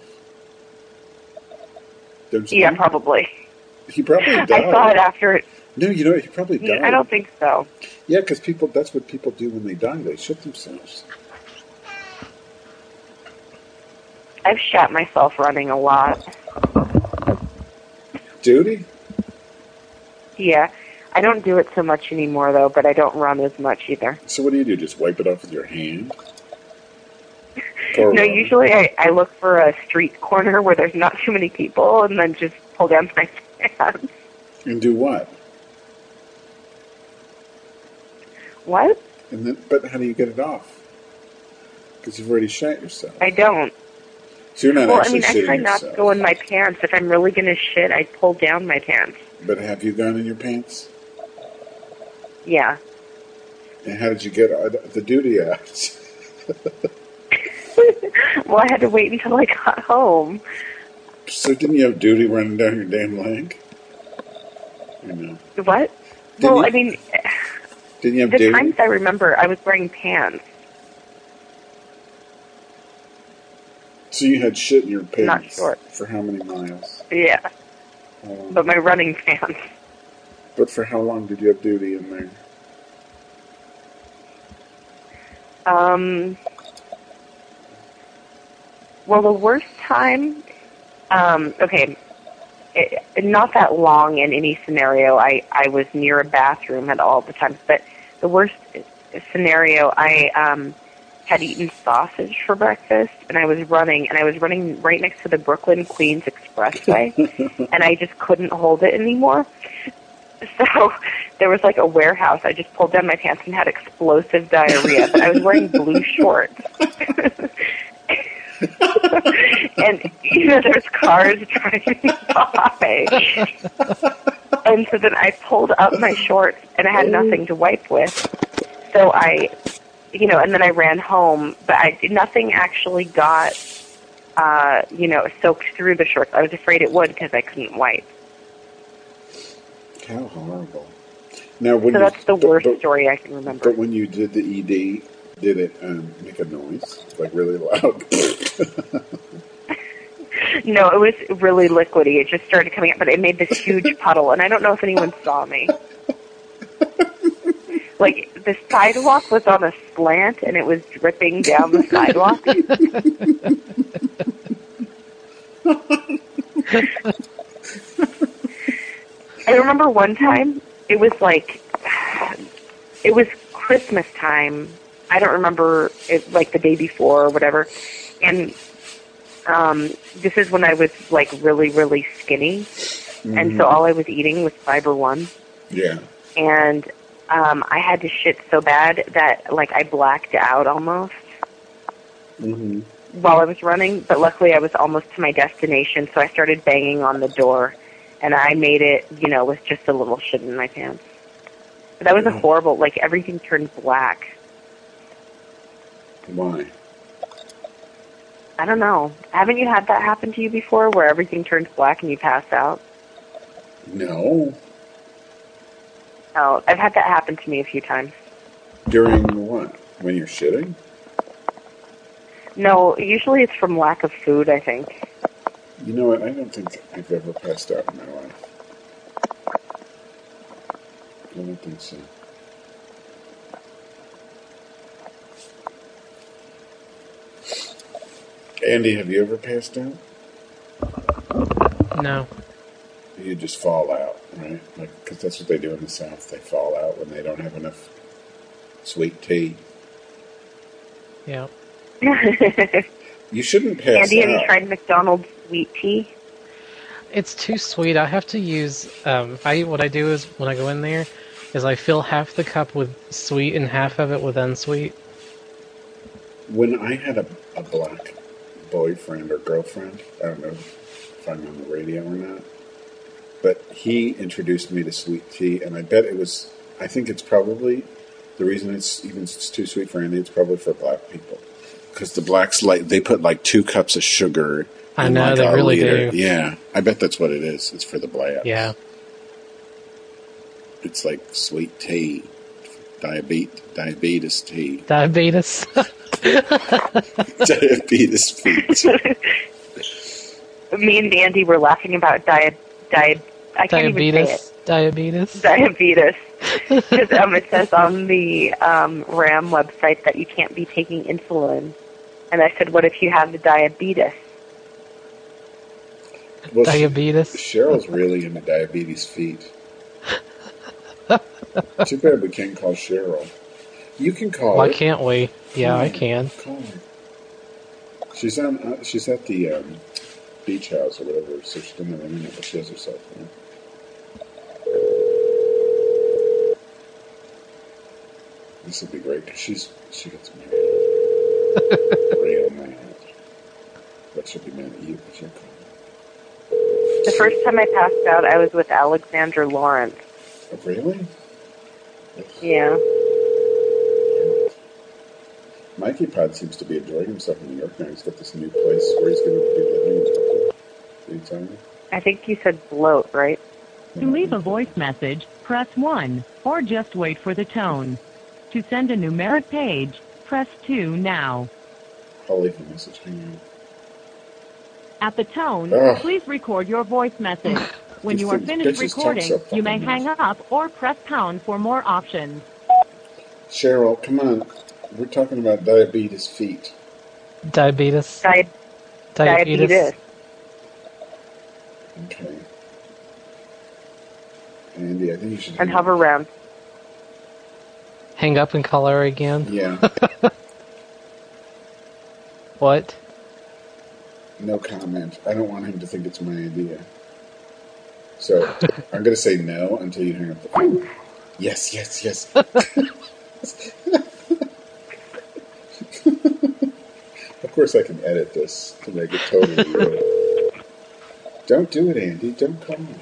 Don't you Yeah, think? probably. He probably died. I saw it after it. No, you know, he probably died. I don't think so. Yeah, because people, that's what people do when they die. They shit themselves. I've shat myself running a lot. Duty? Yeah. I don't do it so much anymore, though, but I don't run as much either. So what do you do? Just wipe it off with your hand? Or No, run? usually I, I look for a street corner where there's not too many people and then just pull down my pants. And do what? What? And then, but how do you get it off? Because you've already shat yourself. I don't. So you're not Well, I actually mean, I shitting try not yourself. to go in my pants. If I'm really going to shit, I pull down my pants. But have you gone in your pants? Yeah. And how did you get uh, the duty out? Well, I had to wait until I got home. So didn't you have duty running down your damn leg? You know. What? Didn't well, you- I mean, Didn't you have the duty? times I remember, I was wearing pants. So you had shit in your pants Not short. for how many miles? Yeah. Um, But my running pants. but for how long did you have duty in there? Um, well, the worst time, um, okay, it, not that long in any scenario. I, I was near a bathroom at all the times, but the worst scenario, I um, had eaten sausage for breakfast, and I was running, and I was running right next to the Brooklyn Queens Expressway, and I just couldn't hold it anymore. So there was like a warehouse. I just pulled down my pants and had explosive diarrhea, but I was wearing blue shorts. And, you know, there's cars driving by. And so then I pulled up my shorts, and I had nothing to wipe with. So I, you know, and then I ran home, but I nothing actually got, uh, you know, soaked through the shorts. I was afraid it would because I couldn't wipe. How horrible. Now, when So you, that's the but- worst but- story I can remember. But when you did the E D, did it um, make a noise? Like really loud? No, it was really liquidy. It just started coming out, but it made this huge puddle, and I don't know if anyone saw me. Like, the sidewalk was on a slant, and it was dripping down the sidewalk. I remember one time, it was like, it was Christmas time. I don't remember it, like the day before or whatever. And um, this is when I was like really, really skinny. Mm-hmm. And so all I was eating was Fiber One. Yeah. And um, I had to shit so bad that like I blacked out almost. Mm-hmm. While I was running, but luckily I was almost to my destination, so I started banging on the door, and I made it, you know, with just a little shit in my pants. But that was a horrible, like, everything turned black. Why? I don't know. Haven't you had that happen to you before, where everything turns black and you pass out? No. Oh, I've had that happen to me a few times. During what? When you're shitting? No, usually it's from lack of food, I think. You know what? I don't think I've ever passed out in my life. I don't think so. Andy, have you ever passed out? No. You just fall out, right? Like, because that's what they do in the South. They fall out when they don't have enough sweet tea. Yeah. You shouldn't pass Andy, have out. you tried McDonald's sweet tea? It's too sweet. I have to use. Um, I what I do is when I go in there, is I fill half the cup with sweet and half of it with unsweet. When I had a, a black boyfriend or girlfriend, I don't know if I'm on the radio or not, but he introduced me to sweet tea, and I bet it was. I think it's probably the reason it's even it's too sweet for Andy. It's probably for black people. Because the blacks, like, they put like two cups of sugar. I in know, like they a really liter. do. Yeah, I bet that's what it is. It's for the blacks. Yeah. It's like sweet tea, diabetes, diabetes tea, Diabetes. diabetes feet. Me and Andy were laughing about dia, dia, I can't even say it. Diabetes. Diabetes. Because um, it says on the um, RAM website that you can't be taking insulin. And I said, what if you have the diabetes? Well, Diabetes. Cheryl's really into diabetes feet. Too bad we can't call Cheryl. You can call Why her. can't we? Yeah, Call I her. can. Call her. She's on. Uh, she's at the um, beach house or whatever, so she doesn't have internet, but she has her cell phone. This would be great because she's she gets married, real mad. But she'll be mad at you because you're calling. The first time I passed out, I was with Alexander Lawrence. Oh, really? Yeah. Mikey Pod seems to be enjoying himself in New York now. He's got this new place where he's going to be living. Did he tell me? I think you said bloat, right? To leave a voice message, press one, or just wait for the tone. To send a numeric page, press two now. I'll leave a message. Hang on. At the tone, Ugh. please record your voice message. When These you are things- finished bitches talk recording, so you may fucking hang much. up or press pound for more options. Cheryl, come on. We're talking about diabetes feet. Diabetes. Di- Diabetes. diabetes. Okay. Andy, I think you should... And hover around. Hang up and call her again. Yeah. What? No comment. I don't want him to think it's my idea. So, I'm going to say no until you hang up the phone. Yes, yes, yes. Of course I can edit this to make it totally real. Don't do it, Andy. Don't call me.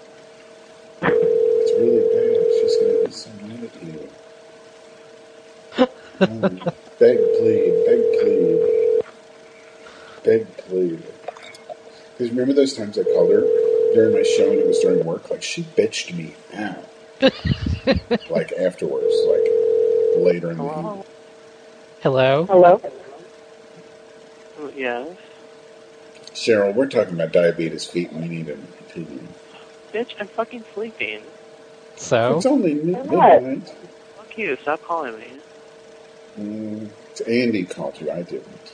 It's really bad. She's going to be so mad at you. Um, beg, plead, beg, plead. Beg, plead. Because remember those times I called her during my show and it was during work? Like, she bitched me out. Like, afterwards. Like, later in the evening. Hello? Hello? Oh, yes. Cheryl, we're talking about diabetes feet and we need an opinion. Bitch, I'm fucking sleeping. So? It's only mid- What? midnight. Fuck you, stop calling me. Mm, it's Andy called you, I didn't.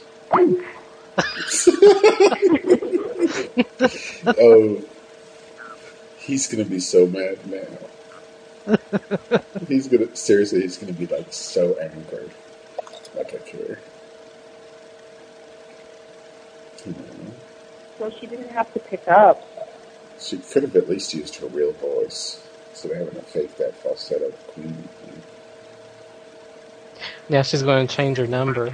Oh, he's gonna be so mad now. He's gonna, seriously, he's gonna be like so angered. Like I care. Hmm. Well, she didn't have to pick up. She could have at least used her real voice instead of having to fake that falsetto queen thing. Now she's going to change her number.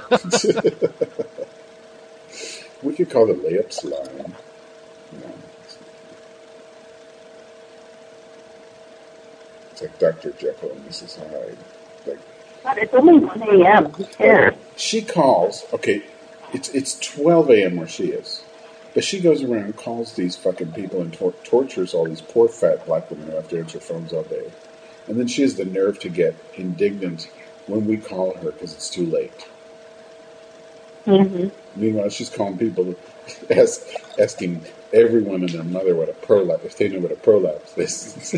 We could call it layups line. No. It's like Doctor Jekyll and Missus Hyde. Like, God, it's only one a.m. Who cares? she calls, okay, it's it's twelve a.m. where she is. But she goes around and calls these fucking people and tor- tortures all these poor fat black women who have to answer phones all day. And then she has the nerve to get indignant when we call her because it's too late. Mm-hmm. Meanwhile, she's calling people, ask, asking everyone and their mother what a prolapse, if they know what a prolapse is.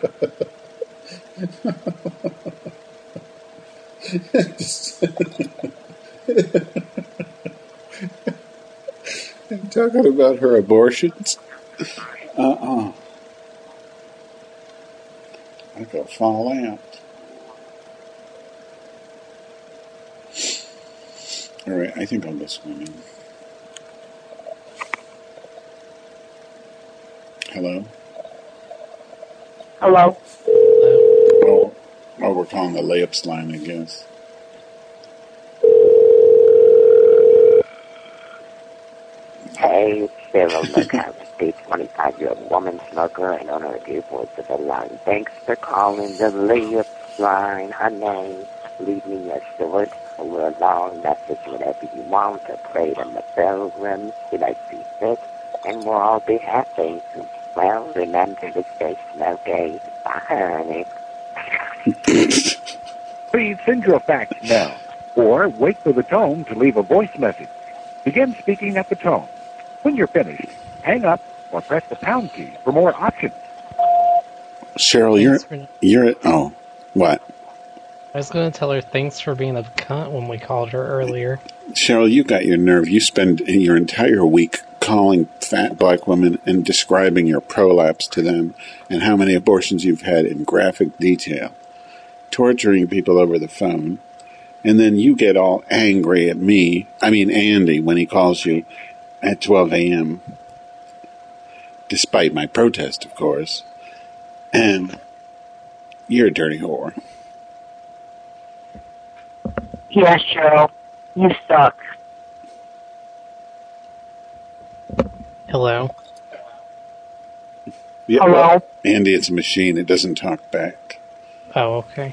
Just and talking about her abortions. Uh-uh. I could fall out. All right, I think I'll go swimming. Hello? Hello? Oh, oh, we're calling the layups line, I guess. Hey, Cyril McCarthy, twenty-five-year-old woman smoker and owner of your voice of the line. Thanks for calling the layups line, honey. Leave me your short or a long message, whatever you want, or pray to the pilgrims, you might see fit, and we'll all be happy. Well, remember to stay smoky. Bye, honey. Please send your fax now, or wait for the tone to leave a voice message. Begin speaking at the tone. When you're finished, hang up or press the pound key for more options. Cheryl, you're, Thanks for- you're, oh, what? I was going to tell her thanks for being a cunt when we called her earlier. Cheryl, you got your nerve. You spend your entire week calling fat black women and describing your prolapse to them and how many abortions you've had in graphic detail, torturing people over the phone, and then you get all angry at me, I mean Andy, when he calls you at twelve a.m., despite my protest, of course, and you're a dirty whore. Yes, Cheryl. You suck. Hello? Yeah, Hello? well, Andy, it's a machine. It doesn't talk back. Oh, okay.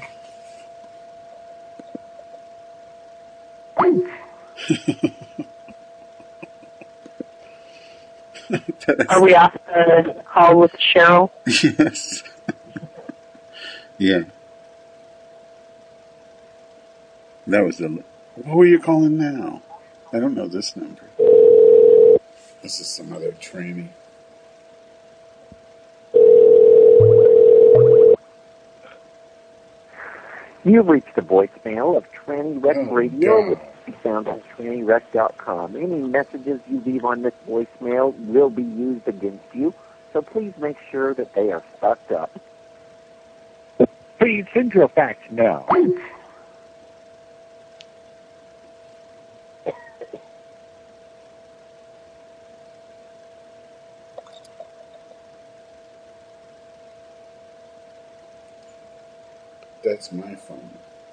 Are we off the call with Cheryl? Yes. Yeah. That was the... Who are you calling now? I don't know this number. This is some other tranny. You've reached the voicemail of Tranny Wreck Oh, Radio, God. which can be found on tranny wreck dot com. Any messages you leave on this voicemail will be used against you, so please make sure that they are fucked up. Please send your fax now. That's my phone.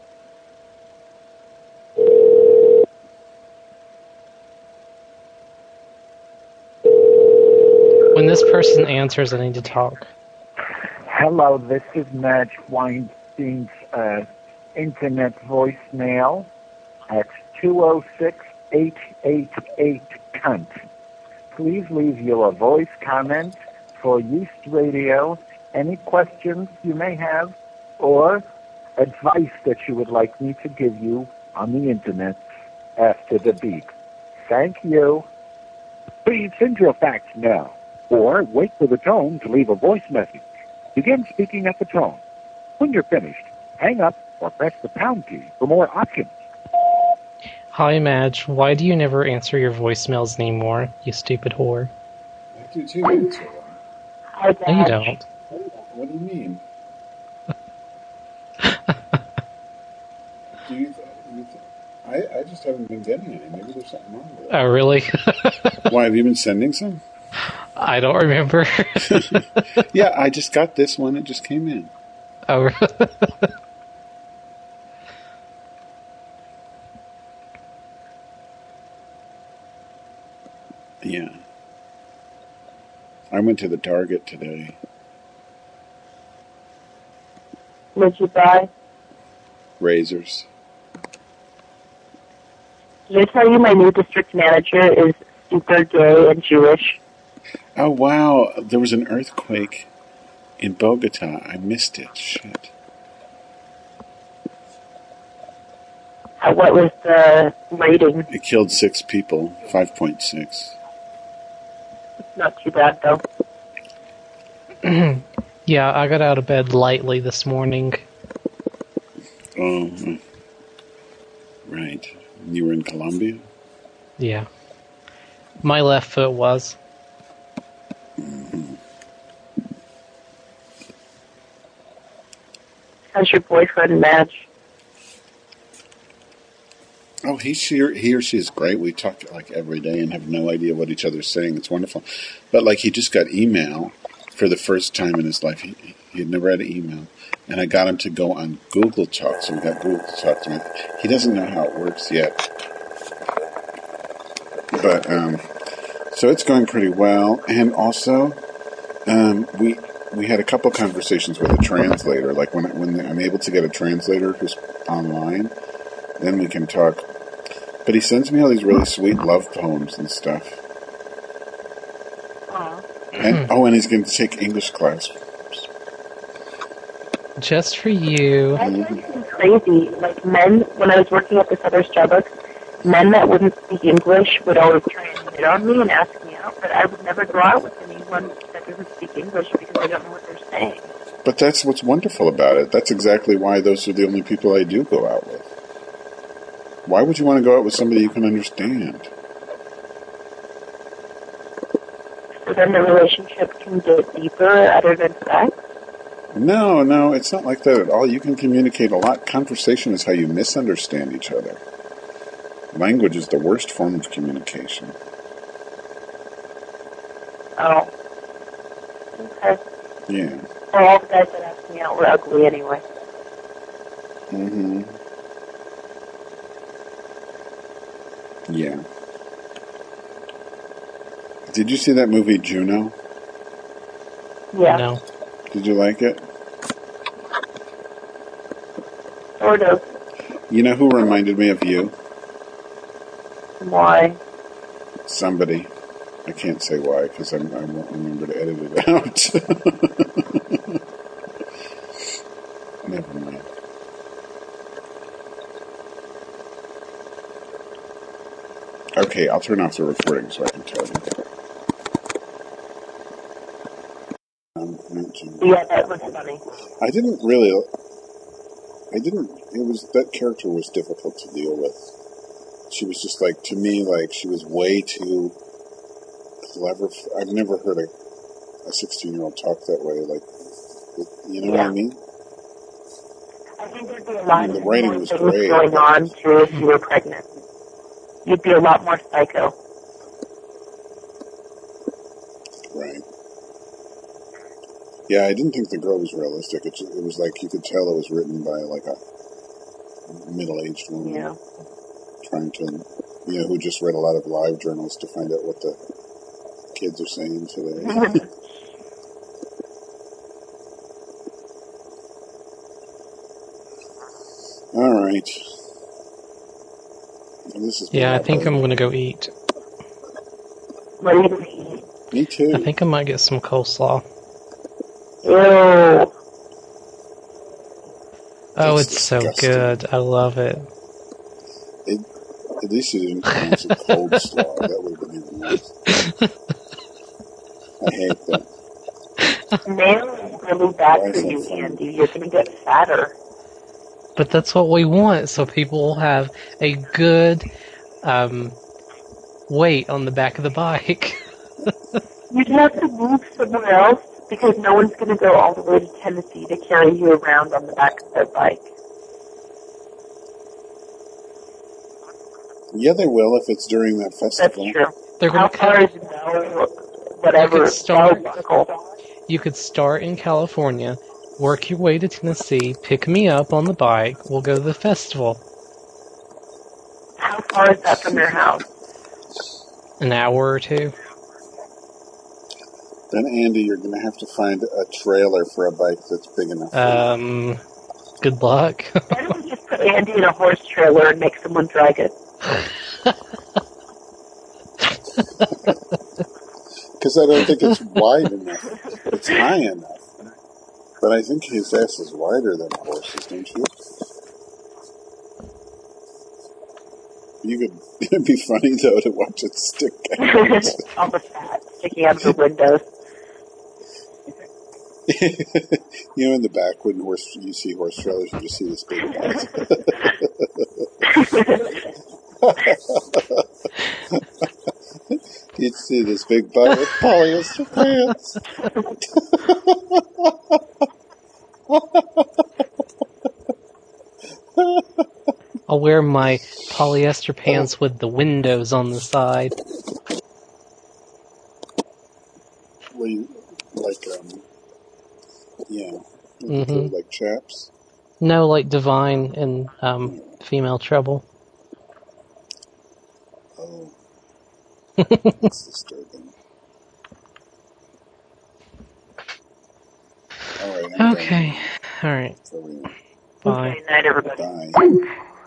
When this person answers, I need to talk. Hello, this is Madge Weinstein's uh, internet voicemail. That's two oh six, eight eight eight, cunt. Please leave your voice comment for Yeast Radio, any questions you may have, or advice that you would like me to give you on the internet after the beep. Thank you. Please send your fax now, or wait for the tone to leave a voice message. Begin speaking at the tone. When you're finished, hang up or press the pound key for more options. Hi, Madge. Why do you never answer your voicemails anymore, you stupid whore? I do too, answer one. Hi, No, you Dad. don't. What do you mean? do you, th- do you th- I, I just haven't been getting any. Maybe there's something wrong with it. Oh, really? Why, have you been sending some? I don't remember. Yeah, I just got this one. It just came in. Oh, Yeah. I went to the Target today. What'd you buy? Razors. Did I tell you my new district manager is super gay and Jewish? Oh, wow. There was an earthquake in Bogota. I missed it. Shit. Uh, what was the rating? It killed six people. five point six. Not too bad, though. yeah, I got out of bed lightly this morning. Oh, uh, right. You were in Colombia? Yeah. My left foot was. Mm-hmm. How's your boyfriend, Madge? Oh, he, she, he or she is great. We talk like every day and have no idea what each other's saying. It's wonderful. But like he just got email for the first time in his life. He, he had never had an email. And I got him to go on Google Talk. So we got Google Talk. And he doesn't know how it works yet. But, um, so it's going pretty well. And also, um, we, we had a couple conversations with a translator. Like when, when I'm able to get a translator who's online, then we can talk. But he sends me all these really sweet love poems and stuff. Aww. And, oh, and he's going to take English class. Just for you. That drives me crazy. Like, men, when I was working at this other Starbucks, men that wouldn't speak English would always try and hit on me and ask me out, but I would never go out with anyone that doesn't speak English because I don't know what they're saying. But that's what's wonderful about it. That's exactly why those are the only people I do go out with. Why would you want to go out with somebody you can understand? So then the relationship can get deeper other than sex? No, no, it's not like that at all. You can communicate a lot. Conversation is how you misunderstand each other. Language is the worst form of communication. Oh. Okay. Yeah. Well, all the guys that asked me out were ugly anyway. Mm-hmm. Yeah. Did you see that movie Juno? Yeah. No. Did you like it? Sort of. You know who reminded me of you? Why? Somebody. I can't say why because I won't remember to edit it out. Never mind. Okay, I'll turn off the recording so I can tell you. Yeah, that was funny. I didn't really. I didn't. It was that character was difficult to deal with. She was just like to me, like she was way too clever. I've never heard a a sixteen-year-old talk that way. Like, you know Yeah. what I mean? I think there'd be a I lot mean, the of writing was things great. going on too if you were pregnant. You'd be a lot more psycho. Right. Yeah, I didn't think the girl was realistic. It, it was like you could tell it was written by like a middle-aged woman Yeah. trying to, you know, who just read a lot of live journals to find out what the kids are saying today. All right. And this is Yeah, I think I'm gonna go eat. What are you going to eat? Me too. I think I might get some coleslaw. Ew. Oh, That's it's so disgusting. good. I love it. It, at least you didn't pronounce it cold slaw. That would have been even worse. I hate that. Mayo is really bad Why for is that you, funny? Andy. You're going to get fatter. But that's what we want, so people will have a good um, weight on the back of the bike. You'd have to move somewhere else because no one's going to go all the way to Tennessee to carry you around on the back of their bike. Yeah, they will if it's during that That's festival. true. They're How gonna far cut. is Bell, whatever, You could start- Bell Buckle? You could start in California, work your way to Tennessee, pick me up on the bike. We'll go to the festival. How far is that from your house? An hour or two. Then, Andy, you're going to have to find a trailer for a bike that's big enough for you. Um, good luck. Why don't we just put Andy in a horse trailer and make someone drag it? Because I don't think it's wide enough. It's high enough. But I think his ass is wider than a horse's, don't you? You could. It'd be funny, though, to watch it stick out. All the fat sticking out of the windows. You know, in the back, when horse, you see horse trailers, you just see this big box. You'd see this big butt with polyester pants. I'll wear my polyester pants with the windows on the side. Well, you, like, um, yeah, Mhm. like chaps. No, like Divine and um, Female Trouble. Oh, that's disturbing. All right. I'm Okay. All right. done. Bye. Good night, everybody. Bye.